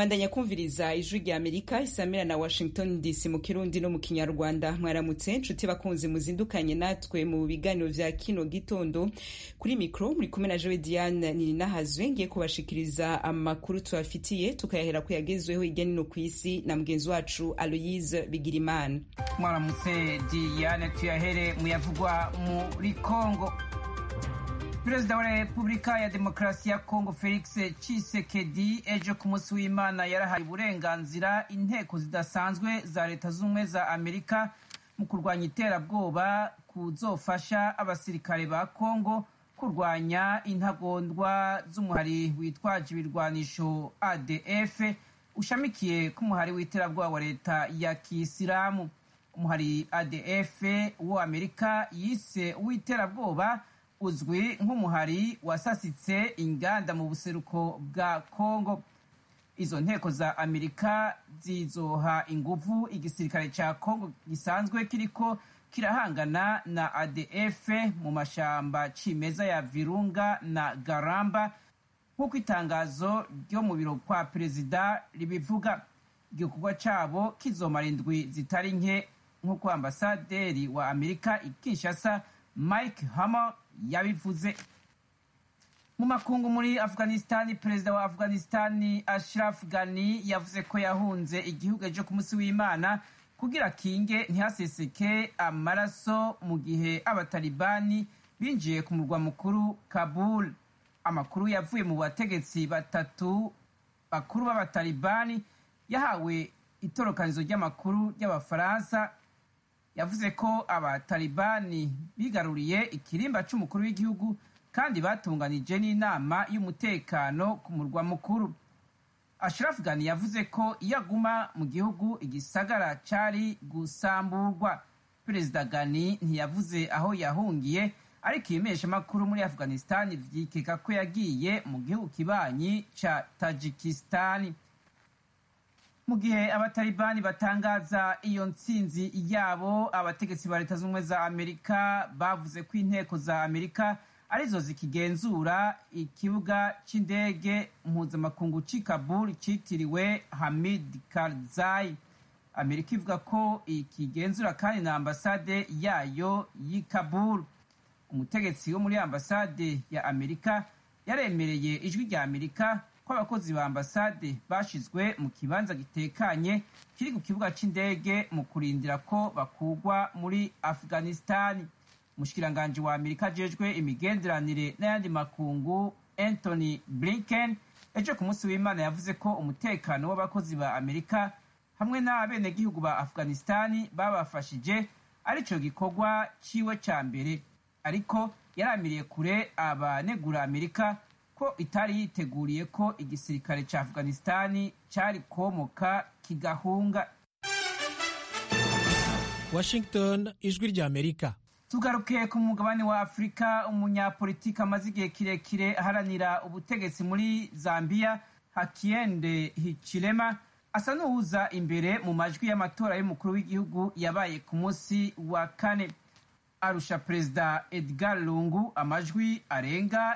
Mandanya kumviriza ijwi rya Amerika isamira na Washington DC mu Kirundi no mu Kinyarwanda. Mwaramutse nshuti bakunzi muzindukanye natwe mu biganiro vya kino gitondo. Kuri mikro muri kumwe na Joe Diane Ninahazwe ngiye kubashikiriza amakuru tubafitiye tukayahera kuyagezweho hirya no kw'isi na mugenzi wacu Aloise Bigirimana. Mwaramutse Diane, tuyahere muyavugwa muri Kongo. Perezida wa Repubulika ya Demokarasi ya Kongo Felix Tshisekedi ejo ku munsi w'Imana yarahaye uburenganzira inteko zidasanzwe za Leta Zunze za Amerika mu kurwanya iterabwoba kuzofasha abasirikare ba Kongo kurwanya intagondwa z'umuhari witwaje ibirwanisho ADF ushamikiye ku muhari w'iterabwoba wa leta ya Kisilamu. Umuhari ADF wo Amerika yise w'iterabwoba uzwi nk'umuhari wasasitse inganda mu buseruko bwa Kongo. Izo nteko za Amerika zizoha inguvu igisirikare ca Kongo gisanzwe kiriko kirahangana na ADF mu mashamba cimeza ya Virunga na Garamba, nk'uko itangazo ryo mu biro kwa perezida ribivuga. Igikorwa cabo kizomara indwi zitari nke, nk'uko ambasaderi wa Amerika i Kinshasa Mike Hammer yabivuze. Mu makungu muri Afghanistan, perezida wa Afghanistan Ashraf Ghani yavuze ko yahunze igihugu ejo ku munsi w'Imana kugira kinge ntihaseseke amaraso mu gihe abatalibani binjiye ku murwa mukuru Kabul. Amakuru yavuye mu bategetsi batatu bakuru b'abatalibani yahawe itorokanizo ry'amakuru ry'abafaransa yavuze ko abatalibani bigaruriye ikirimba c'umukuru w'igihugu kandi batunganije n'inama y'umutekano ku murwa mukuru. Ashraf Ghani yavuze ko iyo aguma mu gihugu igisagara cari gusamburwa. Perezida Ghani ntiyavuze aho yahungiye, ariko ibimeshamakuru muri Afghanistan vyikeka ko yagiye mu gihugu kibanyi ca Tajikistan. Mu gihe abatalibani batangaza iyo ntsinzi yabo, abategetsi ba Leta Zunze za Amerika bavuze ko inteko za Amerika arizo zikigenzura ikibuga c'indege mpuzamakungu c'i Kabul citiriwe Hamid Karzai. Amerika ivuga ko ikigenzura kandi na ambasade yayo y'i Kabul. Umutegetsi wo muri ambasade ya Amerika yaremereye ijwi rya Amerika ko abakozi ba ambasade bashizwe mu kibanza gitekanye kiri ku kibuga c'indege mu kurindira ko bakugwa muri Afghanistan. Umushikiranganje wa Amerika ajejwe imigenderanire n'ayandi makungu Anthony Blinken ejo ku munsi w'Imana yavuze ko umutekano w'abakozi ba Amerika hamwe n'abenegihugu ba Afghanistan babafashije arico gikorwa ciwe ca mbere, ariko yaramiriye kure abanegura Amerika ko itari yiteguriye ko igisirikare ca Afghanistan cari komoka kigahunga. Washington, ijwi rya Amerika. Tugaruke ku mugabane wa Afrika. Umunyapolitika amaze igihe kirekire aharanira ubutegetsi muri Zambia, Hakainde Hichilema, asa n'uwuza imbere mu majwi y'amatora y'umukuru w'igihugu yabaye ku munsi wa kane. Arusha Perezida Edgar Lungu amajwi arenga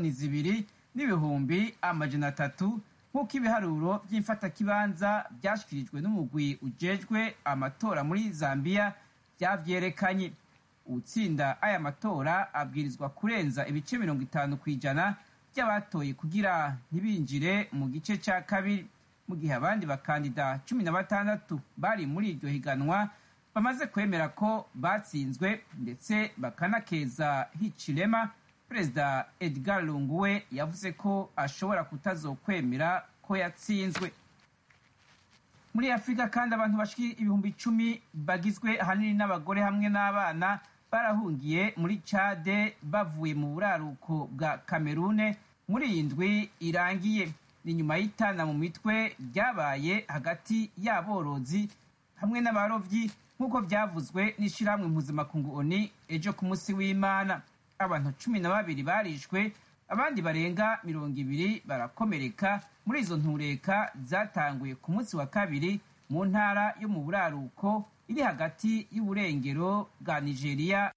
2,200,300 nk'uko ibiharuro by'imfatakibanza byashikirijwe n'umugwi ujejwe amatora muri Zambia byavyerekanye. Utsinda aya matora abwirizwa kurenza ibice 50% by'abatoye kugira ntibinjire mu gice ca kabiri, mu gihe abandi bakandida 16 bari muri iryo higanwa bamaze kwemera ko batsinzwe, ndetse bakanakeza Hichilema. Perezida Edgar Lungu we yavuze ko ashobora kutazokwemera ko yatsinzwe. Muri Afrika kandi abantu bashika 10,000 bagizwe ahanini n'abagore hamwe n'abana barahungiye muri Chad bavuye mu buraruko bwa Cameroon muri iyi ndwi irangiye. Ni nyuma y'itana mu mitwe ryabaye hagati y'aborozi hamwe n'abarovyi, nk'uko vyavuzwe n'ishirahamwe mpuzamakungu ONU ejo ku munsi w'Imana. Abantu 12 barishwe, abandi barenga 200 barakomereka muri izo ntureka zatanguye ku munsi wa kabiri mu ntara yo mu buraruko iri hagati y'uburengero bwa Nigeria.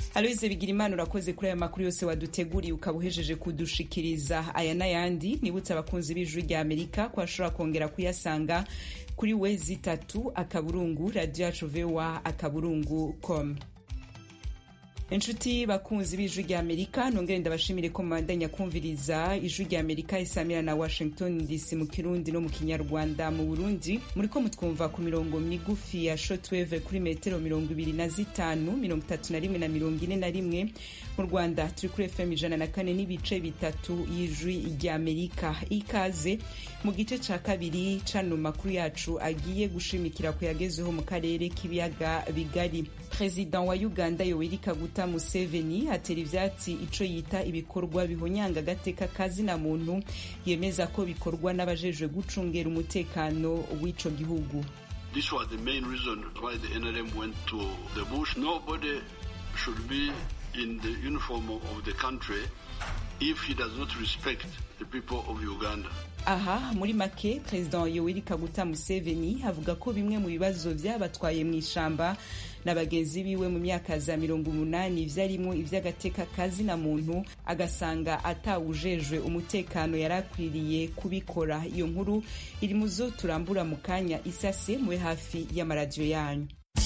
Aloise Bigirimana urakoze kuri aya makuru yose waduteguriye ukaba uhejeje kudushikiriza. Aya n'ayandi nibutse abakunzi b'Ijwi rya Amerika ko ashobora kongera kuyasanga kuri wezi3 radio yacu voa.com. Inshuti bakunzi b'Ijwi rya Amerika, nongere ndabashimire ko mubandanya kumviriza Ijwi rya Amerika isamira na Washington DC mu Kirundi no mu Kinyarwanda. Mu Burundi muriko mutwumva ku mirongo migufi ya shortwave kuri metero 25, 31 na 41. Mu Rwanda turi kuri FM 104.3 y'Ijwi rya Amerika. Ikaze mu gice ca kabiri cano makuru yacu agiye gushimikira ku yagezeho mu karere k'ibiyaga bigari. President wa Uganda Yoweri Kaguta Museveni atera ivyatsi ico yita ibikorwa bihonyanga agateka kazina muntu, yemeza ko bikorwa n'abajejwe gucungera umutekano w'ico gihugu. This was the main reason why the NRM went to the bush. Nobody should be in the uniform of the country if he does not respect the people of Uganda. Aha muri make President Yoweri Kaguta Museveni avuga ko bimwe mu bibazo vyabatwaye mu ishamba n'abagenzi biwe mu myaka za 80 vyarimo ivy'agateka kazina muntu, agasanga atawujejwe umutekano yarakwiriye kubikora. Iyo nkuru iri muzo turambura mu kanya isase muwe hafi y'amaradiyo yanyu.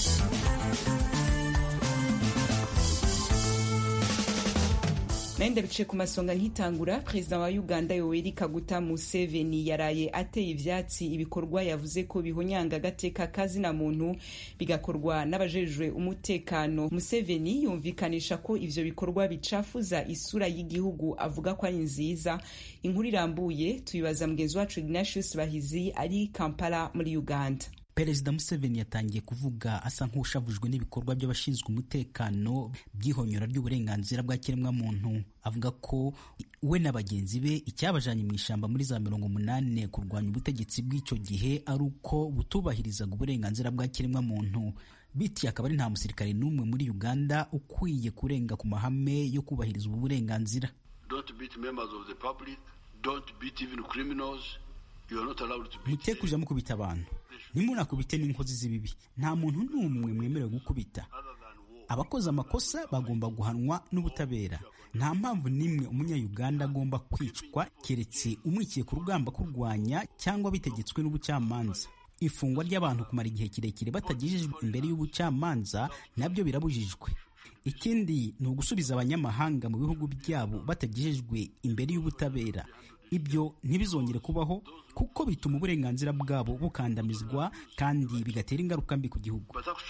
Nende bice ku masonga nkitangura. President wa Uganda Yoweri Kaguta Museveni yaraye ateye ivyatsi ibikorwa yavuze ko bihonyanga agateka kazina muntu bigakorwa n'abajejwe umutekano. Museveni yumvikanisha ko ivyo bikorwa bicafuza isura y'igihugu, avuga ko ari nziza. Inkuru irambuye tuyibaza mugenzi wacu Ignatius Bahizi ari Kampala muri Uganda. Perezida Museveni yatangiye kuvuga asa nk'ushavujwe n'ibikorwa by'abashinzwe umutekano by'ihonyora ry'uburenganzira bwa kiremwamuntu. Avuga ko we na bagenzi be icyabajanye mu ishamba muri za 80 kurwanya ubutegetsi bw'icyo gihe ari uko butubahirizaga uburenganzira bwa kiremwamuntu. Biti akaba ari nta musirikare n'umwe muri Uganda ukwiye kurenga ku mahame yo kubahiriza ubu burenganzira. Don't beat members of the public, don't beat even criminals. You are not allowed to beat. Mutekuja mukubita abantu. Ntimunakubite n'inkozi z'ibibi. Nta muntu n'umwe mwemerewe gukubita. Abakoze amakosa bagomba guhanwa n'ubutabera. Nta mpamvu n'imwe umunya-Uganda agomba kwicwa keretse umwikiye ku rugamba kurwanya cyangwa bitegetswe n'ubucamanza. Ifungwa ry'abantu kumara igihe kirekire batagejejwe imbere y'ubucamanza nabyo birabujijwe. Ikindi ni ugusubiza abanyamahanga mu bihugu byabo batagejejwe imbere y'ubutabera. Ibyo ntibizongere kubaho kuko bituma uburenganzira bwabo bukandamizwa kandi bigatera ingaruka mbi ku gihugu.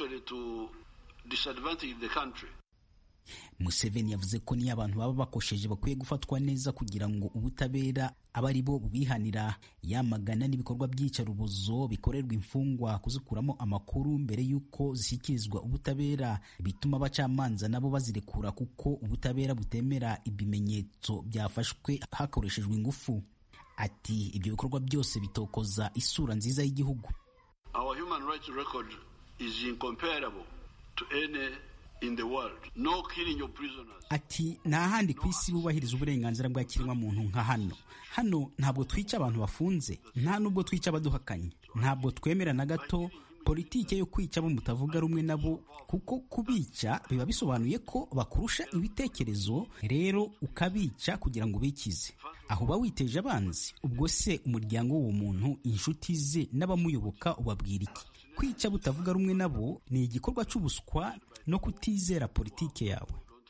Museveni yavuze ko niyo abantu baba bakosheje bakwiye gufatwa neza kugira ngo ubutabera aba ari bo bubihanira. Yamagana n'ibikorwa by'icarubozo bikorerwa imfungwa kuzikuramo amakuru mbere y'uko zishyikirizwa ubutabera, bituma abacamanza nabo bazirekura kuko ubutabera butemera ibimenyetso byafashwe hakoreshejwe ingufu. Ati ibyo bikorwa byose bitokoza isura nziza y'igihugu. Our human rights record is incomparable to any in the world. No killing your prisoners. Ati nta handi ku isi bubahiriza uburenganzira bwa kiremwamuntu nka hano. Hano ntabwo twica abantu bafunze, nta nubwo twica abaduhakanye, ntabwo twemera na gato politike yo kwica abo mutavuga rumwe nabo, kuko kubica biba bisobanuye ko bakurusha ibitekerezo, rero ukabica kugira ngo bikize. Aho uba witeje abanzi. Ubwo se umuryango w'uwo muntu, inshuti ze n'abamuyoboka ubabwira iki? Kwica butavuga rumwe nabo ni igikorwa cy'ubuswa no kutizera politike yawe.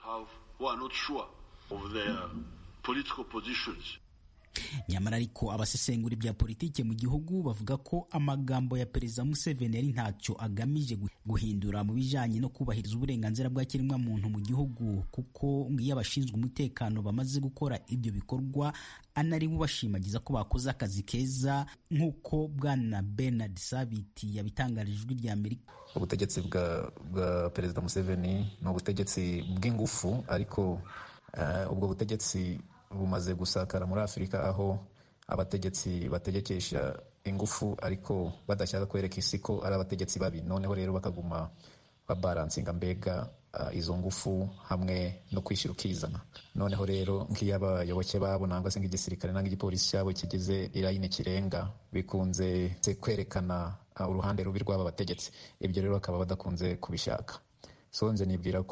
Nyamara ariko abasesengura bya politike mu gihugu bavuga ko amagambo ya Perezida Museveni ari ntacyo agamije guhindura mu bijanye no kubahiriza uburenganzira bwa kiremwamuntu mu gihugu, kuko ngiyo abashinzwe umutekano bamaze gukora ibyo bikorwa anari bubashimagiza ko bakoze akazi keza, nk'uko bwana Bernard Sabiti yabitangarije Ijwi rya Amerika. Ubutegetsi bwa Perezida Museveni ni ubutegetsi bw'ingufu, ariko ubwo butegetsi bumaze gusakara muri Afurika, aho abategetsi bategekesha ingufu ariko badashaka kwereka isi ko ari abategetsi babi. Noneho rero bakaguma babaransinga mbega izo ngufu hamwe no kwishyira ukizana. Noneho rero nk'iyo abayoboke babo nangwa se nk'igisirikare nangwa igipolisi cyabo kigize irayini kirenga, bikunze kwerekana uruhande rubi rw'aba bategetsi. Ibyo rero bakaba badakunze kubishaka. So nje nibwira ko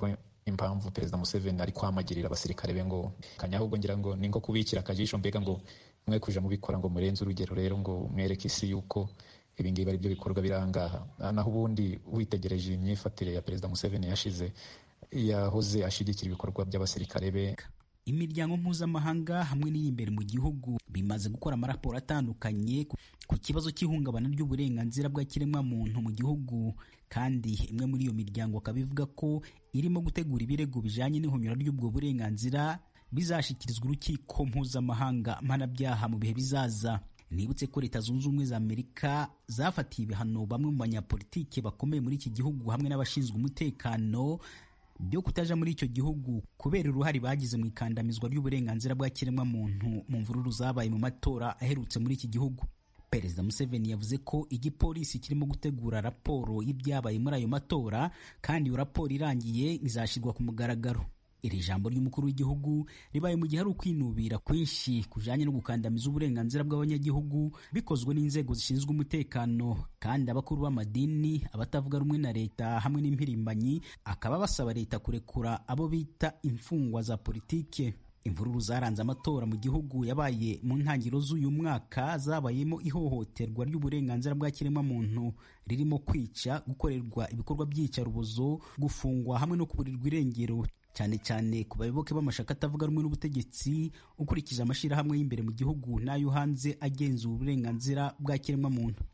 impamvu Perezida Museveni ari kwamagirira abasirikare be ngo ahubwo ngira ngo ni nko kubikira akajisho, mbega ngo mwe kuja mubikora ngo murenze urugero, rero ngo mwereke isi yuko ibingibi ari byo bikorwa birangaha. Naho ubundi witegereje imyifatire ya Perezida Museveni yashize, yahoze ashigikira ibikorwa by'abasirikare be. Imiryango mpuzamahanga hamwe n'iyimbere mu gihugu bimaze gukora amaraporo atandukanye ku kibazo cy'ihungabana ry'uburenganzira bw'ikiremwamuntu mu gihugu, kandi imwe muri iyo miryango akaba ivuga ko irimo gutegura ibirego bijanye n'ihonyora ry'ubwo burenganzira bizashyikirizwa urukiko mpuzamahanga mpanabyaha mu bihe bizaza. Nibutse ko Leta Zunze Ubumwe za Amerika zafatiye ibihano bamwe mu banyapolitike bakomeye muri iki gihugu hamwe n'abashinzwe umutekano byo kutaja muri icyo gihugu kubera uruhare bagize mu ikandamizwa ry'uburenganzira bwa kiremwamuntu mu mvururu zabaye mu matora aherutse muri iki gihugu. Perezida Museveni yavuze ko igipolisi kirimo gutegura raporo y'ibyabaye muri ayo matora, kandi iyo raporo irangiye izashyirwa ku mugaragaro. Iri jambo ry'umukuru w'igihugu ribaye mu gihe ari ukwinubira kwinshi kujanye no gukandamiza uburenganzira bw'abanyagihugu bikozwe n'inzego zishinzwe umutekano, kandi abakuru b'amadini, abatavuga rumwe na leta hamwe n'impirimbanyi akaba basaba leta kurekura abo bita imfungwa za politike. Imvururu zaranze amatora mu gihugu yabaye mu ntangiriro z'uyu mwaka zabayemo ihohoterwa ry'uburenganzira bwa kiremwamuntu ririmo kwica, gukorerwa ibikorwa by'iyicarubozo, gufungwa hamwe no kuburirwa irengero, cyane cyane ku bayoboke b'amashaka atavuga rumwe n'ubutegetsi, ukurikije amashirahamwe y'imbere mu gihugu n'ayo hanze agenzura uburenganzira bwa kiremwamuntu.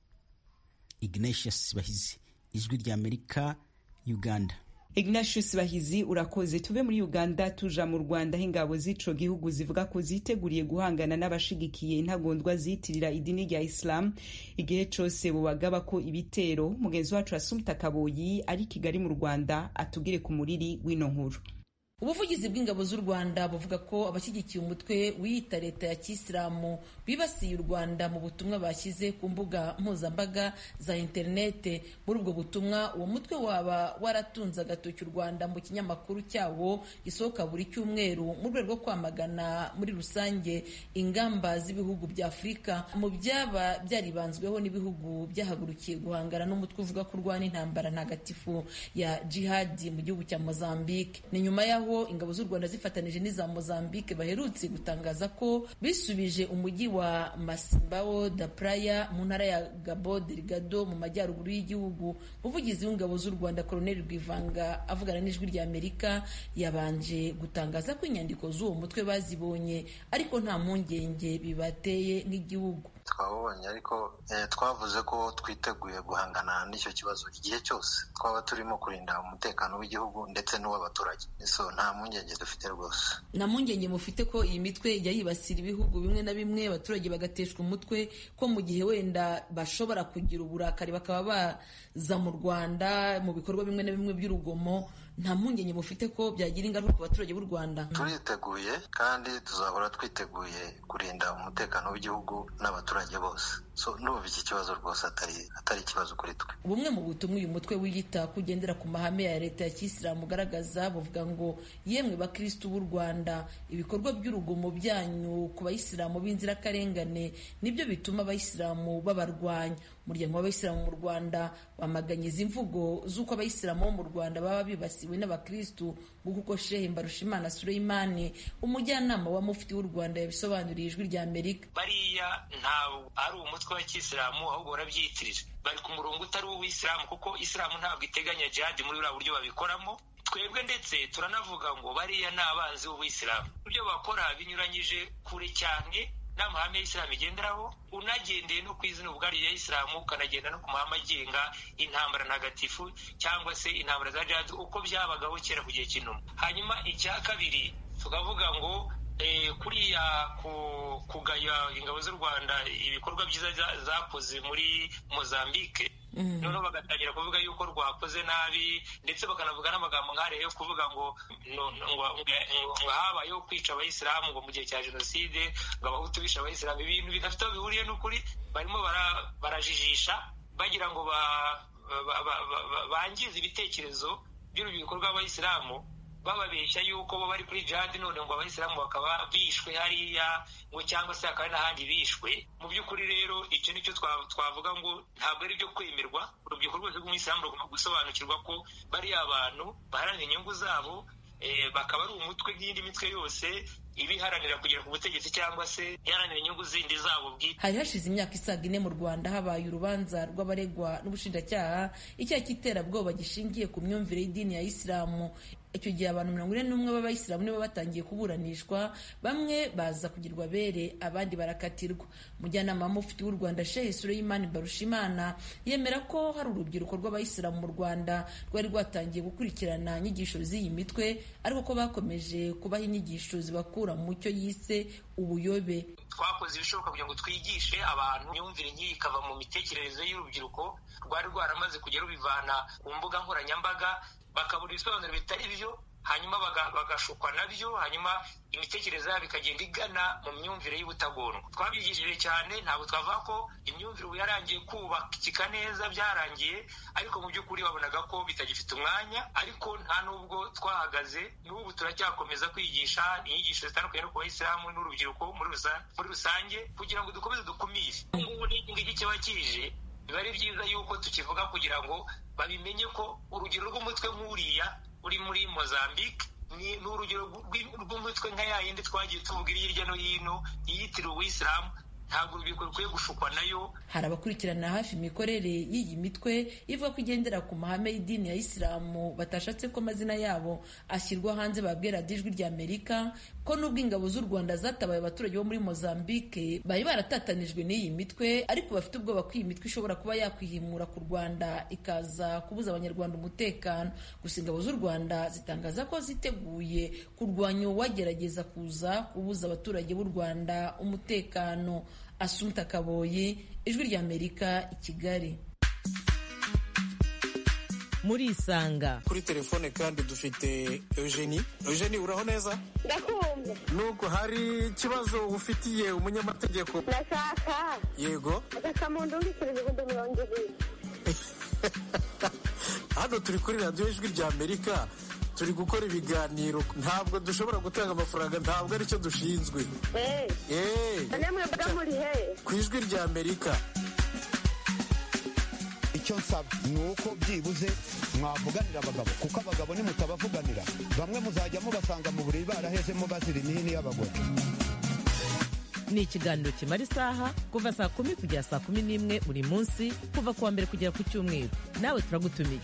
Ignatius Bahizi, Ijwi ry'Amerika, Uganda. Ignatius Bahizi, urakoze. Tuve muri Uganda tuja mu Rwanda, aho ingabo z'ico gihugu zivuga ko ziteguriye guhangana n'abashigikiye intagondwa zitirira idini rya Islam igihe cose bubagaba ko ibitero. Mugenzi wacu Assumpta Kaboyi ari Kigali mu Rwanda atugire ku muriri w'ino nkuru. Ubuvugizi bw'ingabo z'u Rwanda buvuga ko abashyigikiye umutwe wiyita leta ya Kisilamu bibasiye u Rwanda mu butumwa bashyize ku mbuga mpuzambaga za interinete. Muri ubwo butumwa, uwo mutwe waba waratunze agatoki u Rwanda mu kinyamakuru cyawo gisohoka buri cyumweru mu rwego rwo kwamagana muri rusange ingamba z'ibihugu bya Afurika mu byaba byaribanzweho n'ibihugu byahagurukiye guhangana n'umutwe uvuga ko urwana intambara ntagatifu ya jihadi mu gihugu cya Mozambique. Ni nyuma yaho ingabo z'u Rwanda zifatanije n'iza Mozambique baherutse gutangaza ko bisubije umujyi wa Masimbao da Praia mu ntara ya Cabo Delgado mu majyaruguru y'igihugu. Umuvugizi w'ingabo z'u Rwanda Colonel Rwivanga avugana n'Ijwi ry'Amerika yabanje gutangaza ko inyandiko z'uwo mutwe bazibonye ariko nta mpungenge bibateye nk'igihugu. Twabonye ariko twavuze ko twiteguye guhangana n'icyo kibazo igihe cyose twaba turimo kurinda umutekano w'igihugu ndetse n'uw'abaturage. So nta mpungenge dufite rwose. Nta mpungenge mufite ko iyi mitwe ijya yibasira ibihugu bimwe na bimwe abaturage bagateshwa umutwe, ko mu gihe wenda bashobora kugira uburakari bakaba baza mu Rwanda mu bikorwa bimwe na bimwe by'urugomo? Nta mpungenge mufite ko byagira ingaruka ku baturage b'u Rwanda? Turiteguye kandi tuzahora twiteguye kurinda umutekano w'igihugu n'abaturage bose. So ndumva iki kibazo rwose atari ikibazo kuri twe. Bumwe mu butumwa uyu mutwe wiyita kugendera ku mahame ya leta ya Kisilamu ugaragaza buvuga ngo yemwe bakristo b'u Rwanda, ibikorwa by'urugomo byanyu ku bayisilamu b'inzirakarengane nibyo bituma abayisilamu babarwanya. Umuryango w'abayisilamu mu Rwanda wamaganye izi mvugo z'uko abayisilamu bo mu Rwanda baba bibasiwe n'abakristo, nk'uko Shehe Mbarushimana Suleimani, umujyanama wa mufti w'u Rwanda, yabisobanuriye Ijwi ry'Amerika. Bariya ntawe ari umutwe wa Kisilamu, ahubwo barabyitirira. Bari ku murongo utari uw'Isilamu, kuko Isilamu ntabwo iteganya jihad muri buriya buryo babikoramo. Twebwe ndetse turanavuga ngo bariya ni abanzi b'Isilamu. Ibyo bakora binyuranyije kure cyane n'amahame y'Isilamu igenderaho, unagendeye no ku izina ubwaryo ya Isilamu, ukanagenda no ku mahame agenga intambara ntagatifu cyangwa se intambara za jihad uko byabagaho kera ku gihe cy'intumwa. Hanyuma icya kabiri tukavuga ngo kuriya kugaya ingabo z'u Rwanda ibikorwa byiza zakoze muri Mozambique, noneho bagatangira kuvuga yuko rwakoze nabi, ndetse bakanavuga n'amagambo nk'ariya yo kuvuga ngo habayeho kwica abayisilamu ngo mu gihe cya jenoside, ngo abahutu bishe abayisilamu. Ibintu bidafite aho bihuriye n'ukuri, barimo barajijisha bagira ngo bangize ibitekerezo by'urubyiruko rw'abayisilamu bababeshya yuko bo bari kuri jihad none ngo abayisilamu bakaba bishwe hariya ngo cyangwa se hakaba n'ahandi bishwe. Mu by'ukuri rero icyo nicyo twavuga ngo ntabwo ari byo kwemerwa. Urubyiruko rwose rw'umuyisilamu rugomba gusobanukirwa ko bariya abantu baharanira inyungu zabo, bakaba ari umutwe nk'indi mitwe yose ibiharanira kugera ku butegetsi cyangwa se iharanira inyungu zindi zabo bwite. Hari hashize imyaka isaga 4 mu Rwanda habaye urubanza rw'abaregwa n'ubushinjacyaha icyaha cy'iterabwoba gishingiye ku myumvire y'idini ya Isilamu. Icyo gihe abantu 41 b'abayisilamu nibo batangiye kuburanishwa, bamwe baza kugirwa bere abandi barakatirwa. Mujyanama mufti w'u Rwanda Sheikh Suleiman Barushimana yemera ko hari urubyiruko rw'abayisilamu mu Rwanda rwari rwatangiye gukurikirana inyigisho z'iyi mitwe, ariko ko bakomeje kubaha inyigisho zibakura mu cyo yise ubuyobe. Twakoze ibishoboka kugira ngo twigishe abantu imyumvire nk'iyi ikava mu mitekerereze y'urubyiruko rwari rwaramaze kujya rubivana ku mbuga nkoranyambaga, bakabura ibisobanuro bitari byo, hanyuma bagashukwa nabyo, hanyuma imitekerereze yabo ikagenda igana mu myumvire y'ubutagondwa. Twabyigishije cyane, ntabwo twavuga ko imyumvire ubu yarangiye kubakika neza, byarangiye, ariko mu by'ukuri babonaga ko bitagifite umwanya. Ariko nta nubwo twahagaze, n'ubu turacyakomeza kwigisha inyigisho zitandukanye no ku bayisilamu n'urubyiruko muri rusange kugira ngo dukomeze dukumire. Ubu n'iki kiba kije, biba ari byiza yuko tukivuga kugira ngo babimenye ko urugero rw'umutwe nk'uriya uri muri Mozambique ni urugero rw'umutwe nka yayindi twagiye tuvuga hirya no hino yitiriwe Uwisilamu, ntabwo urubyiruko rukwiye gushukwa nayo. Hari abakurikirana hafi imikorere y'iyi mitwe ivuga ko igendera ku mahame y'idini ya Isilamu batashatse ko amazina yabo ashyirwa hanze. Babwira Ijwi rya Amerika ko nubwo ingabo z'u Rwanda zatabaye abaturage bo muri Mozambique bari baratatanijwe n'iyi mitwe, ariko bafite ubwoba ko iyi mitwe ishobora kuba yakwihimura ku Rwanda ikaza kubuza abanyarwanda umutekano. Gusa ingabo z'u Rwanda zitangaza ko ziteguye kurwanya uwagerageza kuza kubuza abaturage b'u Rwanda umutekano. Asumta Kaboyi, Ijwi rya Amerika, i Kigali. Muri Isanga kuri telefone kandi dufite Eugenie. Uraho neza? Ndakumva. Nuko hari ikibazo ufitiye umunyamategeko? Ndashaka. Yego. Akakamundungikirije ibihumbi 200. Hano turi kuri radiyo Ijwi rya Amerika, turi gukora ibiganiro, ntabwo dushobora gutanga amafaranga, ntabwo aricyo dushinzwe. Namwe mbaga muri he? Ku Ijwi rya Amerika. Icyo nsaba ni uko byibuze mwavuganira abagabo, kuko abagabo nimutabavuganira bamwe muzajya mubasanga mu buriri barahezemo bazira imihini y'abagore. Ni ikiganiro kimara isaha kuva saa 10 kugera saa 11 buri munsi, kuva kuwa mbere kugera ku Cyumweru. Nawe turagutumiye.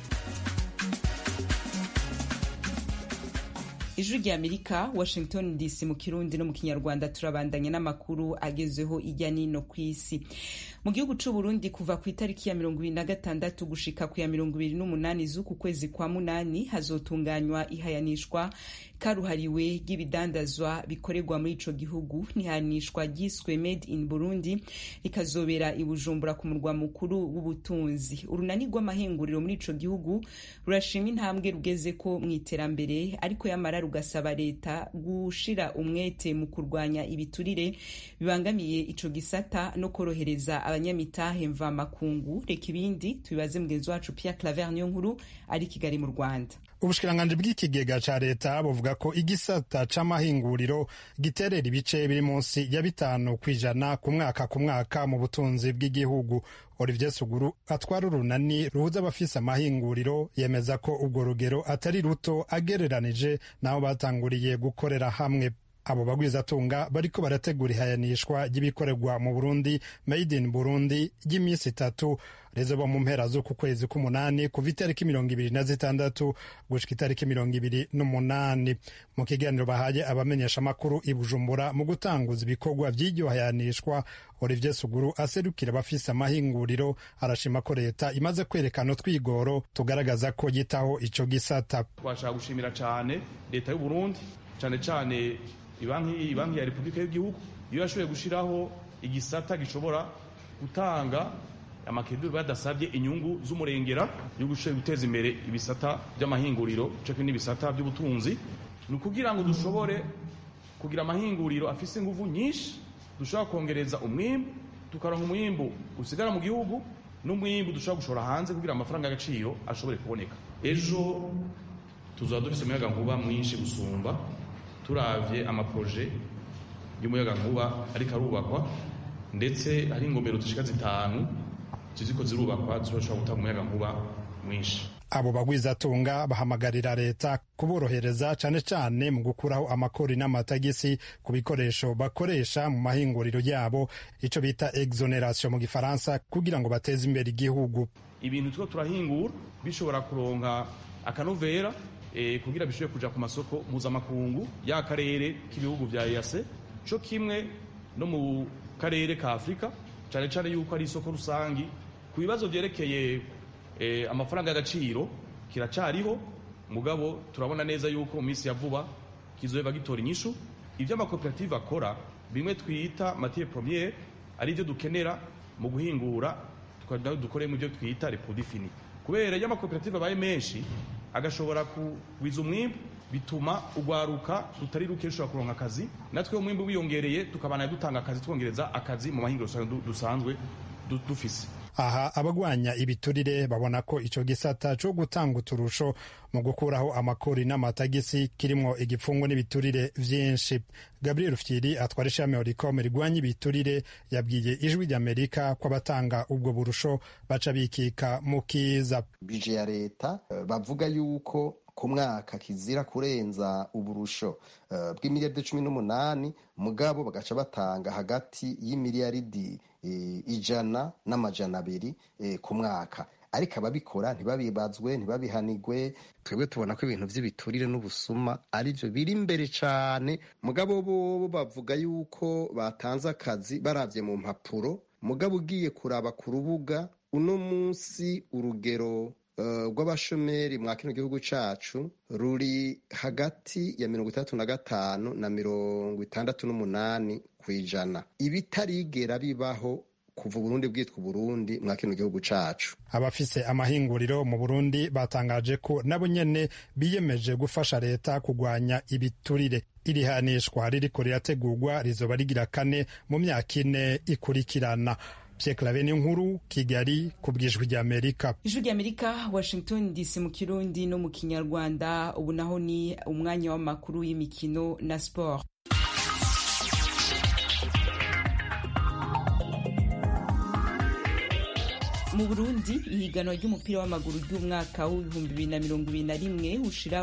Ijwi rya Amerika, Washington DC mu Kirundi no mu Kinyarwanda. Turabandanya n'amakuru agezeho ijya nino ku isi. Mu gihugu c'u Burundi kuva ku itariki ya 26 gushika ku ya 28 z'uku kwezi kwa munani hazotunganywa ihayanishwa karuhariwe ry'ibidandazwa bikorerwa muri ico gihugu. Nihanishwa giswe Made in Burundi rikazobera i Bujumbura ku murwa mukuru w'ubutunzi. Urunani rw'amahinguriro muri ico gihugu rurashima intambwe rugeze ko mu iterambere, ariko yamara rugasaba leta gushira umwete mu kurwanya ibiturire bibangamiye ico gisata no korohereza abanyamitahe mva makungu. Reka ibindi tubibaze mugenzi wacu Pierre Claver Niyonkuru ari Kigali mu Rwanda. Ubushikiranganje bw'ikigega ca leta buvuga ko igisata c'amahinguriro giterera ibice biri munsi ya 5% ku mwaka mu butunzi bw'igihugu. Olivier Suguru atwara urunani ruhuza abafise amahinguriro yemeza ko ubwo rugero atari ruto agereranije naho batanguriye gukorera hamwe. Abo bagwizatunga bariko barategura ihayanishwa ry'ibikorerwa mu Burundi Made in Burundi ry'imisi 3 rezoba mu mpera zo ku kwezi k'umunani kuva itariki 26 gushika itariki 28. Mu kiganiro bahaye abamenyesha makuru i Bujumbura mu gutanguza ibikorwa vy'iryo hayanishwa, Olivier Suguru aserukira abafise amahinguriro arashima ko leta imaze kwerekana twigoro tugaragaza ko yitaho ico gisata. Twashaka gushimira cyane leta y'u Burundi, cyane ibanki ya Repubulika y'igihugu, iyo yashoboye gushiraho igisata gishobora gutanga amakeduri badasabye inyungu z'umurengera yo guteza imbere ibisata by'amahinguriro cyo n'ibisata by'ubutunzi. Ni kugira ngo dushobore kugira amahinguriro afise ingufu nyinshi, dushobora kongereza umwimbu, tukaronka umwimbu usigara mu gihugu n'umwimbu dushobora gushora hanze kugira amafaranga y'agaciro ashobore kuboneka. Ejo tuzaba dufise umuyaga nkuba mwinshi gusumba turavye amaproje y'umuyaga nkuba ariko arubakwa, ndetse hari ingomero zishika 5 ziziko zirubakwa zizoshobora gutanga umuyaga nkuba mwinshi. Abo bagwizatunga bahamagarira leta kuborohereza cane cane mu gukuraho amakori n'amatagisi ku bikoresho bakoresha mu mahinguriro yabo, ico bita exoneration mu gifaransa, kugira ngo bateze imbere igihugu. Ibintu two turahingura bishobora kuronka akanovera kugira bishobore kuja ku masoko mpuzamakungu y'akarere k'ibihugu vya EAC, co kimwe no mu karere ka Afrika, cane cane yuko ari isoko rusangi. Ku bibazo vyerekeye amafaranga y'agaciro kiracariho, mugabo turabona neza yuko mu minsi ya vuba kizoheva gitora inyishu. Ivyo amakoperative akora bimwe twita matière première ari byo dukenera mu guhingura, dukore mu byo twita les produits finis. Kubera iyo amakoperative abaye menshi agashobora kugwiza umwimbu, bituma ugwaruka rutari ruke rushobora kuronka akazi, natwe umwimbu wiyongereye tukabana dutanga akazi, twongereza akazi mu mahinguriro dusanzwe dufise. Aha abagwanya ibiturire babona ko ico gisata co gutanga uturusho mu gukuraho amakori n'amatagisi kirimwo igipfungu n'ibiturire vyinshi. Gabriel Fyiri atwara ishami Oricom rigwanya ibiturire yabwiye Ijwi ry'Amerika ko abatanga ubwo burusho baca bikika mu kiza. Bije ya leta bavuga yuko ku mwaka kizira kurenza uburusho bw'imiliyaridi 18, mugabo bagaca batanga hagati y'imiliyaridi 100 ku mwaka. Ariko ababikora ntibabibazwe, ntibabihanigwe. Twebwe tubona ko ibintu vy'ibiturire n'ubusuma ari byo biri imbere cane, mugabo bo bavuga yuko batanze akazi baravye mu mpapuro, mugabo ugiye kuraba ku rubuga uno munsi urugero rw'abashomeri mwa kino gihugu cacu ruri hagati ya 35 na 68 kw'ijana, ibitarigera bibaho kuva Burundi bwitwa Burundi mwa kino gihugu cacu. Abafise amahinguriro mu Burundi batangaje ko nabo nyene biyemeje gufasha leta kugwanya ibiturire. Iri hanishwa ririko rirategurwa rizoba rigira 4 mu myaka 4 ikurikirana. Pyeklaven inkuru Kigali ku bw'Ijwi ry'Amerika. Ijwi ry'Amerika, Washington DC mu Kirundi no mu Kinyarwanda. Ubu naho ni umwanya w'amakuru y'imikino na sport. Mu Burundi ihiganwa ry'umupira w'amaguru ry'umwaka w'2021 ushira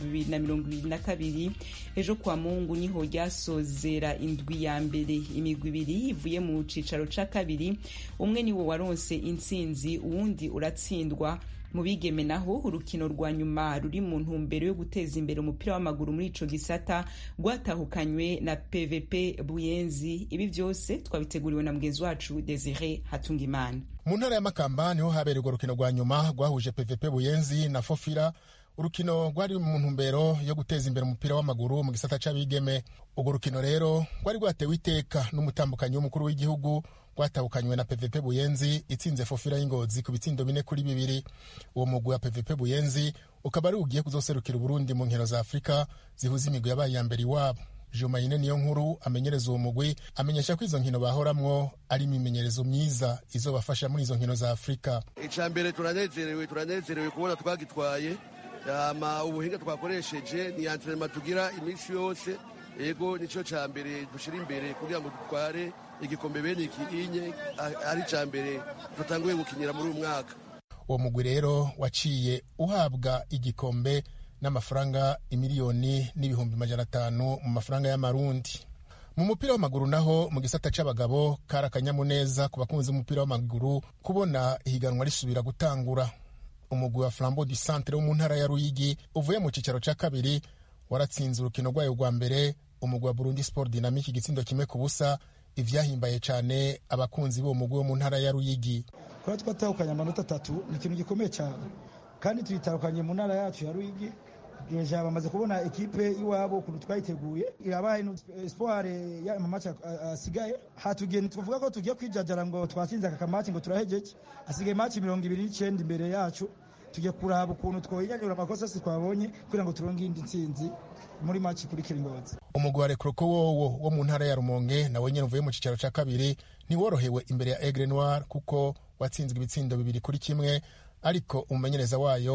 w'2022 ejo kwa Mungu niho ryasozera indwi ya mbere. Imigwi ibiri ivuye mu cicaro ca kabiri, umwe ni wo waronse intsinzi, uwundi uratsindwa. Mu bigeme naho urukino rwa nyuma ruri mu ntumbero yo guteza imbere umupira w'amaguru muri ico gisata rwatahukanywe na PVP Buyenzi. Ibi vyose twabiteguriwe na mugenzi wacu Desire Hatungimana. Mu ntara ya Makamba niho habereye urukino rwa nyuma rwahuje PVP Buyenzi na Fofira. Urukino rwari mu ntumbero yo guteza imbere umupira w'amaguru mu gisata c'abigeme. Urwo rukino rero rwari rwatewe iteka n'umutambukanyi w'umukuru w'igihugu, rwatahukanywe na PVP Buyenzi itsinze Fofira y'Ingozi ku bitsindo 4-2. Uwo mugwi wa PVP Buyenzi ukaba ari ugiye kuzoserukira Burundi mu nkino za Afrika zihuza imigwi yabaye ya mbere iwabo. Jumayine niyo nkuru amenyereza uwo mugwi amenyesha ko izo nkino bahoramwo ari imimenyerezo myiza izobafasha muri izo nkino za Afrika. Icambere turanezerewe kubona twagitwaye, ubuhinga twakoresheje ni entraînement tugira iminsi yose, ego nico cambere dushira imbere kugira ngo dutware igikombe bene ikinye ari cambere tutanguye gukinira muri uyu mwaka. Uwo mugwi rero waciye uhabwa igikombe n'amafaranga 1,500,000 mu mafaranga y'amarundi. Mu mupira w'amaguru naho mu gisata c'abagabo kara kanyamuneza ku bakunzi b'umupira w'amaguru kubona ihiganwa risubira gutangura. Umugwi wa Flambeau du Centre wo mu ntara ya Ruyigi uvuye mu cicaro ca kabiri waratsinze urukino rwayo rwa mbere umugwi wa Burundi Sport Dynamique igitsindo 1-0. Ivyahimbaye cane abakunzi b'uwo mugwi wo mu ntara ya Ruyigi. Kwa twatahukanye amanota 3 ni ikintu gikomeye cyane, kandi tuyitahukanye mu ntara yacu ya Ruyigi. Deja bamaze kubona ekipe iwabo ukuntu twayiteguye, irabaye espoir ya match asigaye. Hatugeni tuvuga ko tugiye kwijajara ngo twatsinze aka match ngo turahejeje, asigaye match 29 imbere yacu. Tugiye kuraba ukuntu twoyanyura amakosa twabonye kugira ngo turonke indi ntsinzi muri match kuri Kiringozi. Umugwi wa Rekroko wo mu ntara ya Rumonge nawe nyene uvuye mu cicaro ca kabiri ni worohewe imbere ya Aigle Noir kuko watsinzwe ibitsindo 2-1, ariko umumenyereza wayo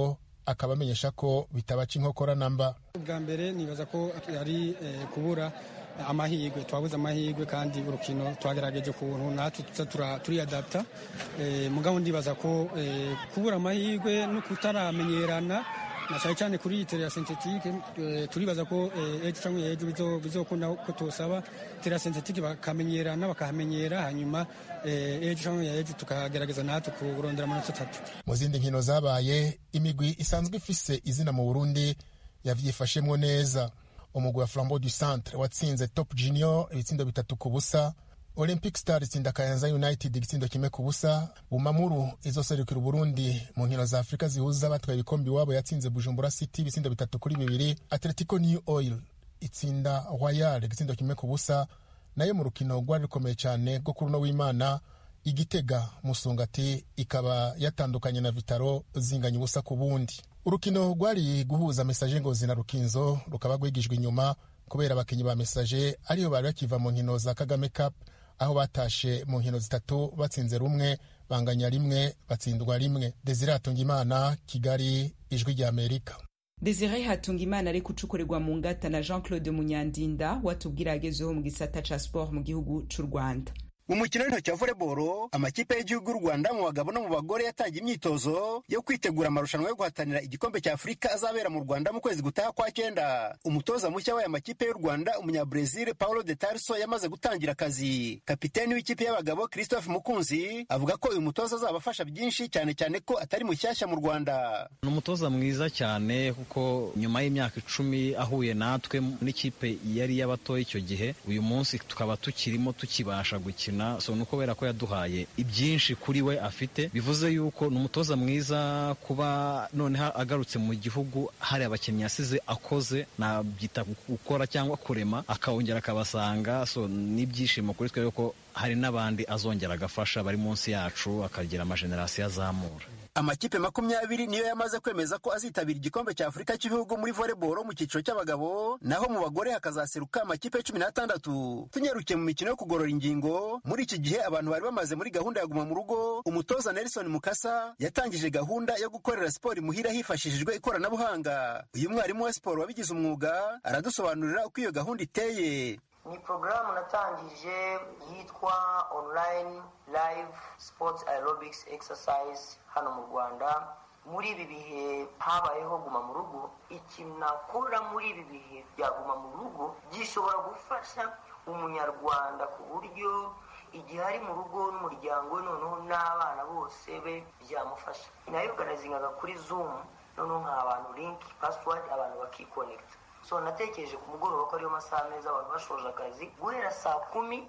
akaba amenyesha ko bitabaca inkokora namba. Ubwa mbere nibaza ko ari kubura amahirwe, twabuze amahirwe kandi urukino twagerageje ukuntu natwe turiyadapta, mugabo ndibaza ko kubura amahirwe no kutaramenyerana na cyane cyane kuri terrain synthétique, turibaza ko ejo cyangwa ejo bizokunda ko tosaba terrain synthétique bakamenyerana bakahamenyera, hanyuma ejo cyangwa ejo tukagerageza natwe kurondera amanota 3. Mu zindi nkino zabaye, imigwi isanzwe ifise izina mu Burundi yavyifashemwo neza. Umugwi wa Flambeau du Centre watsinze Top Junior ibitsindo 3-0. Olympic Star itsinda Kayanza United igitsindo 1-0. Bumamuru izoserukira Burundi mu nkino za Afrika zihuza abatwaye ibikombe iwabo yatsinze Bujumbura City ibitsindo 3-2. Atletico New Oil itsinda Royal igitsindo 1-0. Nayo mu rukino rwari rukomeye cyane rwo kuri no w'Imana, Igitega Musongati ikaba yatandukanye na Vitaro zinganya ubusa ku bundi. Urukino rwari guhuza Messager Ngozi na Rukinzo rukaba rwigijwe inyuma kubera abakinyi ba Messager ariyo bari bakiva mu nkino za Kagame Cup, aho batashe mu nkino 3 batsinze rumwe, banganya rimwe, batsindwa rimwe. Desire Hatungimana, Kigali, Ijwi rya Amerika. Desire Hatungimana ari kucukorerwa mu ngata na Jean-Claude Munyandinda watubwira agezeho mu gisata ca sport mu gihugu c'u Rwanda. Mu mukino w'intoki wa volleyball, amakipe y'igihugu y'u Rwanda mu bagabo no mu bagore yatangiye imyitozo yo kwitegura amarushanwa yo guhatanira igikombe cya Afurika azabera mu Rwanda mu kwezi gutaha kwa 9. Umutoza mushya w'aya makipe y'u Rwanda, umunya-Brazil Paulo de Tarso, yamaze gutangira akazi. Kapiteni w'ikipe y'abagabo Christophe Mukunzi avuga ko uyu mutoza azabafasha byinshi, cyane cyane ko atari mushyashya mu Rwanda. Ni umutoza mwiza cyane kuko nyuma y'imyaka 10 ahuye natwe n'ikipe yari y'abatoye icyo gihe, uyu munsi tukaba tukirimo tukibasha gukina. So nuko wera ko yaduhaye ibyinshi kuri we afite, bivuze yuko ni umutoza mwiza. Kuba noneho agarutse mu gihugu hari abakinnyi yasize akoze, nabyita gukora cyangwa kurema, akawongera akabasanga. So n'ibyishimo kuri twe yuko hari n'abandi azongera agafasha bari munsi yacu, akagira amagenerasiyo azamura. Amakipe 20 niyo yamaze kwemeza ko azitabira igikombe cya Afurika cy'ibihugu muri volleyball mu cyiciro cy'abagabo, naho mu bagore hakazaseruka amakipe 16. Tunyarukiye mu mikino yo kugorora ingingo, muri iki gihe abantu bari bamaze muri gahunda ya guma mu rugo, umutoza Nelson Mukasa yatangije gahunda yo gukorera siporo imuhira hifashishijwe ikoranabuhanga. Uyu mwarimu wa siporo wabigize umwuga aradusobanurira uko iyo gahunda iteye. Ni programu natangije yitwa online live sports aerobics exercise hano mu Rwanda. Muri ibi bihe habayeho guma mu rugo, ikintu nakora muri ibi bihe bya guma mu rugo gishobora gufasha umunyarwanda ku buryo igihe ari mu rugo n'umuryango noneho n'abana bose be byamufasha. Nayorganizingaga kuri Zoom, noneho nk'abantu link password abantu bakikonekta. So natekereje ku mugoroba ko ariyo masaha meza abantu bashoje akazi, guhera saa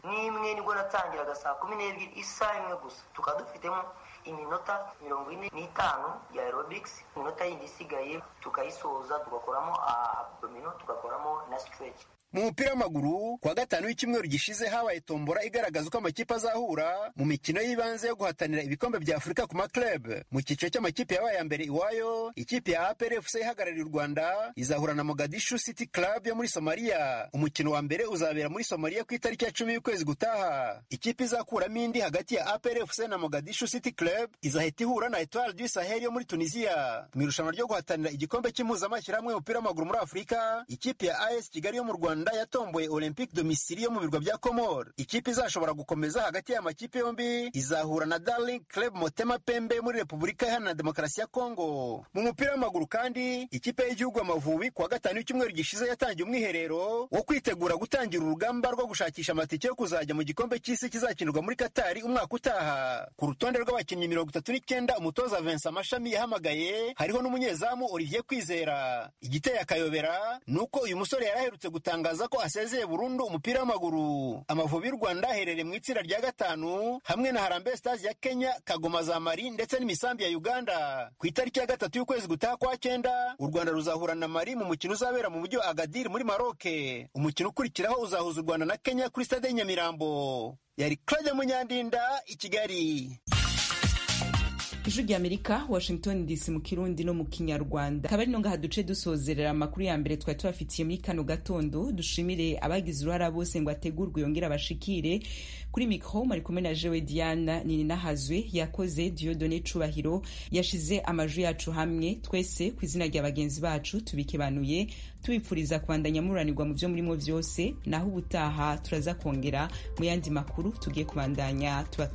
11 nibwo natangiraga saa 12, isaha imwe gusa tukaba dufitemo iminota 45 ya aerobics, iminota yindi isigaye tukayisoza tugakoramo abdomino, tugakoramo na stretch. Mu mupira w'amaguru, kwa gatanu w'icyumweru gishize habaye tombora igaragaza uko amakipe azahura mu mikino y'ibanze yo guhatanira ibikombe bya Afurika ku maklub. Mu cyiciro cy'amakipe yabaye mbere iwayo, ikipe ya APR FC ihagarariye u Rwanda izahura na Mogadishu City Club yo muri Somalia. Umukino wa mbere uzabera muri Somalia ku itariki ya 10 y'ukwezi gutaha. Ikipe izakuramo indi hagati ya APR FC na Mogadishu City Club izahita ihura na Etoile du Sahel yo muri Tunisia. Mu irushanwa ryo guhatanira igikombe cy'impuzamashyirahamwe y'umupira w'amaguru muri Afurika, ikipe ya AS Kigali yo mu Rwanda yatomboye Olympique de Misiri yo mu birwa bya Comore. Ikipe izashobora gukomeza hagati y'amakipe yombi izahura na Darling Club Motema Pembe muri Repubulika Iharanira Demokarasi ya Kongo. Mu mupira w'amaguru kandi, ikipe y'igihugu Amavubi kwa gatanu w'icyumweru gishize yatangiye umwiherero wo kwitegura gutangira urugamba rwo gushakisha amatike yo kuzajya mu gikombe cy'isi kizakinirwa muri Qatar umwaka utaha. Ku rutonde rw'abakinnyi 39 umutoza Vincent Mashami yahamagaye hariho n'umunyezamu Olivier Kwizera. Igiteye akayobera nuko uyu musore yaraherutse gutangaza ko asezeye burundu umupira w'amaguru. Amavubi y'u Rwanda aherereye mu itsinda rya 5 hamwe na Harambee Stars ya Kenya, Kagoma za Mali ndetse n'imisambi ya Uganda. Ku itariki ya 3 y'ukwezi gutaha kwa 9, u Rwanda ruzahura na Mali mu mukino uzabera mu mujyi wa Agadir muri Maroc. Umukino ukurikiraho uzahuza u Rwanda na Kenya kuri stade Nyamirambo. Yari Claude Munyandinda, i Kigali. ijwi rya Amerika, Washington DC mu Kirundi no mu Kinyarwanda. Akaba ari no ngaha duce dusozerera amakuru ya mbere twari tubafitiye muri kano gatondo. Dushimire abagize uruhara bose ngo ategurwe yongera abashikire. Kuri mikro mari kumwe na Jewe Diana Nininahazwe, yakoze Dieudonné Cubahiro, yashize amajwi yacu hamwe. Twese ku izina rya bagenzi bacu tubikebanuye tubipfuriza kubandanya muranirwa mu byo murimo vyose, naho ubutaha turaza kongera mu yandi makuru tugiye kubandanya tuba